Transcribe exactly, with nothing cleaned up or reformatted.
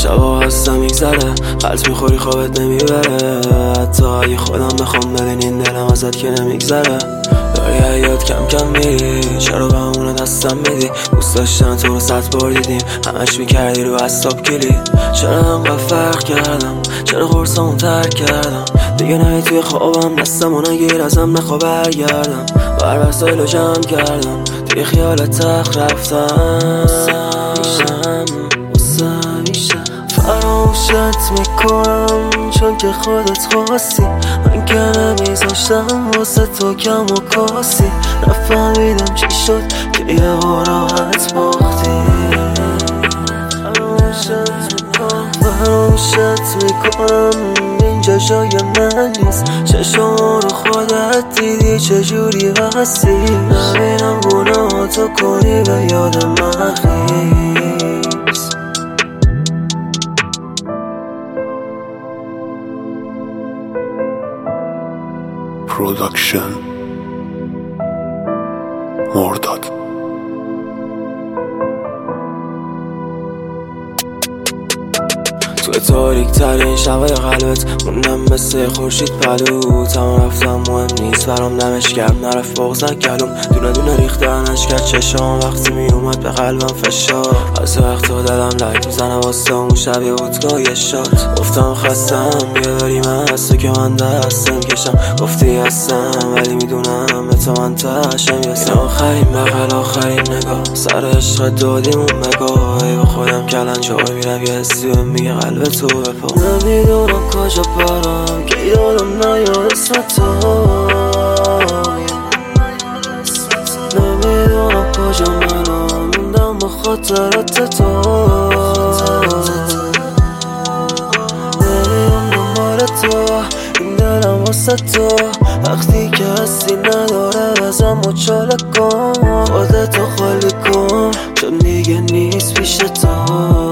شبا هستم میگذره، قلط میخوری خوابت نمیبره. حتی اگه خودم بخوام ببینین دلم ازت که نمیگذره. داری حیات کم کم میری، چرا به همونه دستم میدی؟ دوست داشتن تو رو صد بار دیدیم، همش میکردی رو اصاب کلی. چرا انقدر فرق کردم؟ چرا قرصامون ترک کردم؟ دیگه نه توی خوابم دستمو نگیر ازم نخوا برگردم. بر وسایلو جمع کردم، دیگه خیالت تخت رفتم. فراموشت میکنم چون که خودت خواستی، من که نمیذاشتم واسه تو کم و کاسی. نفهمیدم چی شد که یه راحت باختی. فراموشت میکنم اینجا جای من نیست، چشم رو خودت دیدی چجوری بستی. نبینم گناه تو کنی به یاد من خیز. پروداکشن مرداد. توی تاریک ترین شبای قلبت موندم مثل خورشید پلو. تمام رفتم مهم نیست برام دمش کرد، نرفت بغض نکلوم. دونه دونه ریختنش کرد چشام وقتی می اومد به قلبم فشار. از وقتا دلم لک میزنه واسه اون شب یه بودگاه یه شاد. گفتم خستم بیا بریم از تو که من دستم کشم. گفتی هستم ولی میدونم به تو من تشم یستم. آخرین بغل آخرین نگاه سر عشق دادیمون بگاه. ای با خودم کلنجار میرم یه حسی بهم میگه قلب تو بپا. نمیدونم کجا برم که یادم نیاد اسم تو. نمیدونم کجا منم موندم با خاطرات تو. نمیدونم دنبال تو این دلم واسه تو. وقتی که هستی نداره بزن مچاله کن. خودتو خالی کن چون دیگه نیست پیش تو.